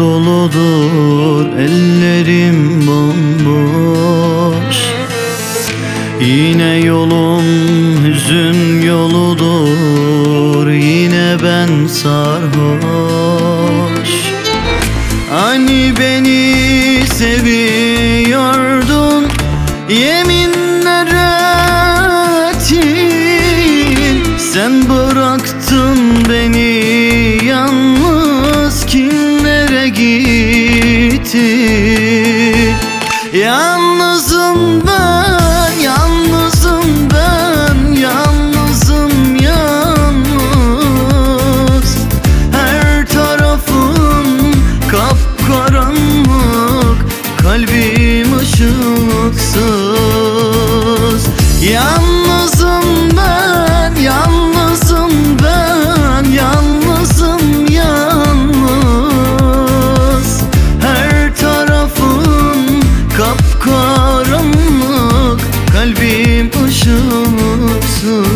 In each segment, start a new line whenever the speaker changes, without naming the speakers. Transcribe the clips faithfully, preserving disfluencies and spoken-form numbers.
doludur, ellerim bomboş. Yine yolum hüzün yoludur, yine ben sarhoş. Hani beni seviyordun, yeminler ettin. Sen bıraktın beni yalnız, kimlere gittin? Yalnızım ben, yalnızım ben, yalnızım yalnız. Her tarafım kapkaranlık, kalbim ışıksız. Yalnızım ben, yalnızım ben, yalnızım yalnız. Her tarafım kapkaranlık, kalbim ışıksız.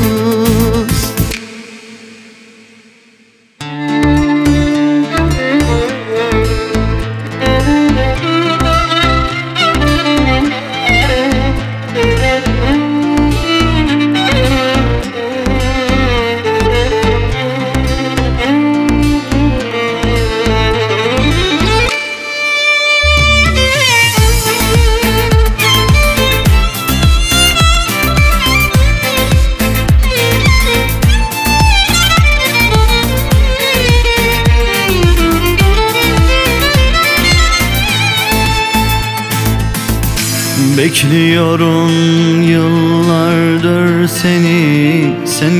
Bekliyorum yıllardır seni, sen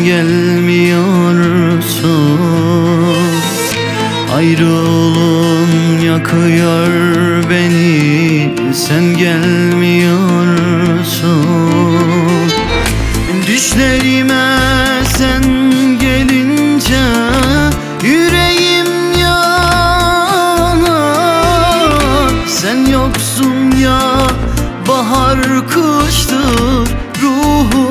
gelmiyorsun. Ayrılığın yakıyor beni, sen gelmiyorsun. Düşlerime sen gelince yüreğim yanar. Sen yoksun ya, bahar kıştır, ruhum